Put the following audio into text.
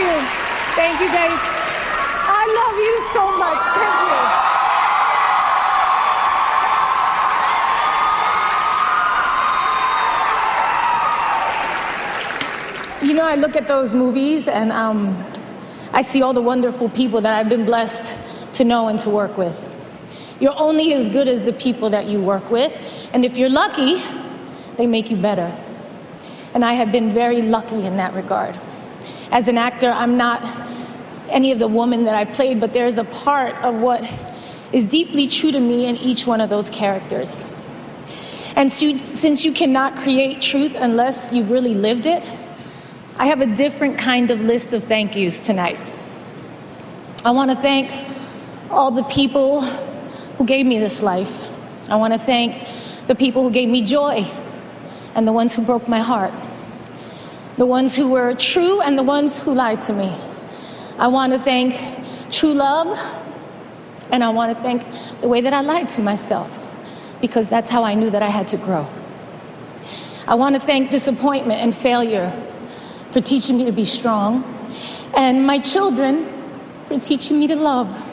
you. Thank you, guys. I love you so much. Thank you. You know, I look at those movies and I see all the wonderful people that I've been blessed to know and to work with. You're only as good as the people that you work with, and if you're lucky, they make you better. And I have been very lucky in that regard. As an actor, I'm not any of the women that I've played, but there's a part of what is deeply true to me in each one of those characters. And since you cannot create truth unless you've really lived it, I have a different kind of list of thank yous tonight. I want to thank all the people who gave me this life. I want to thank the people who gave me joy and the ones who broke my heart, the ones who were true and the ones who lied to me. I want to thank true love, and I want to thank the way that I lied to myself, because that's how I knew that I had to grow. I want to thank disappointment and failure for teaching me to be strong, and my children for teaching me to love.